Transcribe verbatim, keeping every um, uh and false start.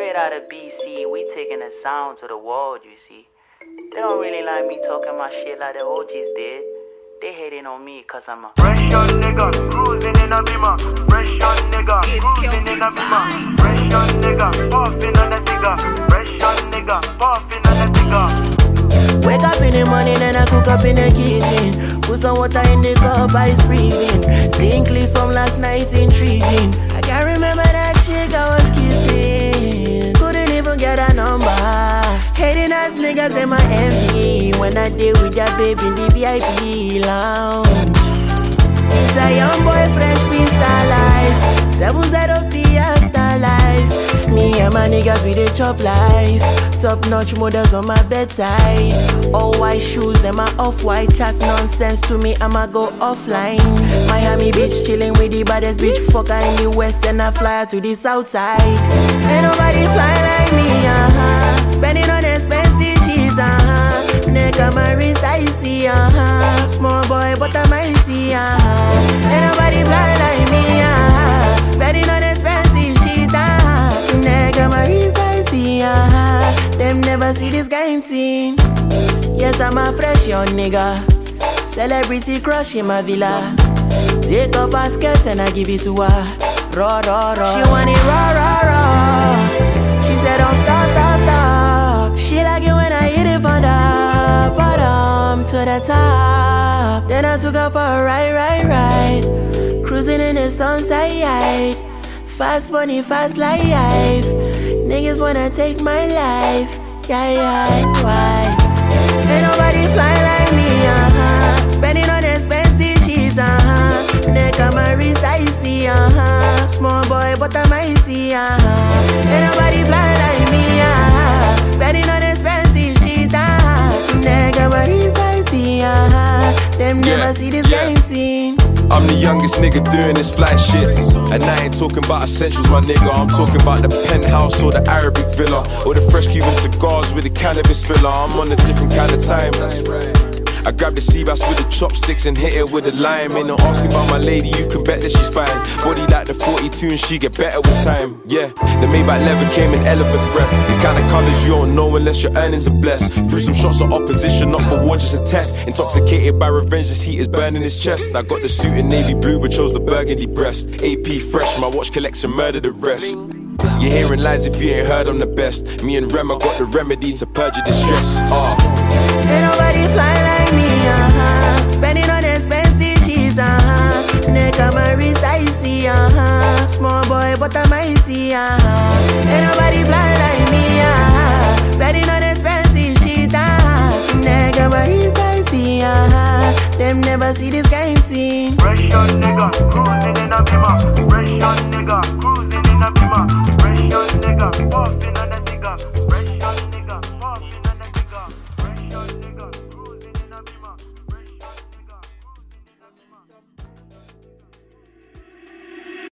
Straight out of B C, we taking the sound to the world, you see. They don't really like me talking my shit like the O Gs did. They hating on me cause I'm a fresh young nigga, cruising in a Beamer. Fresh young nigga, cruising in a Beamer. Fresh young nigga, puffing on a digger. Fresh young nigga, puffing on a digger. Wake up in the morning and I cook up in the kitchen. Put some water in the cup, ice freezing. Seeing clips from last night intriguing. I can't remember that chick I was kissing. Couldn't even get a number. Hating ass niggas in my M V. When I deal with that baby in the V I P lounge. It's a young boy, fresh beast life. Seven zero P star life. Me and my niggas with a chop life. Top notch models on my bedside. All white shoes, them are off-white. Chats nonsense to me, I'ma go offline. Miami Beach chilling with the baddest bitch fucker in the west, and I fly to the south side. Ain't nobody fly like me, uh-huh. Spending on expensive shit, uh-huh. Neck on my wrist, I see, uh-huh. Small boy, but I'm icy, uh-huh. Ain't nobody fly like me, uh-huh. Spending on expensive shit, uh-huh. Neck on my wrist, I see, uh-huh. Them never see this kind thing. Yes, I'm a fresh young nigga. Celebrity crush in my villa. Take up a skirt and I give it to her. Raw, raw, raw. She want it raw, raw, raw. She said don't stop, stop, stop. She like it when I hit it from the bottom to the top. Then I took her for a ride, ride, ride. Cruising in the sunset. Fast money, fast life. Niggas wanna take my life. Yeah, yeah, why? Ain't nobody fly like me, uh-huh. Spending on expensive shit, uh-huh. Neck on my wrist, I see, uh-huh. Small boy, but I'm icy, uh-huh. Ain't nobody fly like me, uh-huh. Spending on expensive shit, uh-huh. Neck on my wrist, I see, uh-huh. Them yeah, never see this yeah. kind thing. I'm the youngest nigga doing this fly shit. And I ain't talking about essentials, my nigga. I'm talking about the penthouse or the Arabic villa, or the fresh Cuban cigars with the cannabis filler. I'm on a different kind of time. I grab the sea bass with the chopsticks and hit it with a lime. Ain't no asking about my lady, you can bet that she's fine. Body like the forty-two and she get better with time. Yeah, the Maybach leather came in elephant's breath. These kind of colors you don't know unless your earnings are blessed. Threw some shots of opposition, not for war, just a test. Intoxicated by revenge, this heat is burning his chest. I got the suit in navy blue but chose the burgundy breast. A P fresh, my watch collection murdered the rest. You're hearing lies if you ain't heard I'm the best. Me and Rem, I got the remedy to purge your distress. uh. Ain't nobody fly like me, uh-huh. Spending on expensive shit, uh-huh. Neck on my wrist, I see, uh-huh. Small boy, but I'm icy, uh-huh. Ain't nobody fly like me, uh-huh. Spending on expensive shit, uh-huh. Neck on my wrist, I see, uh-huh. Them never see this kind thing. Fresh young nigga, cruising in a Beamer. Fresh young nigga.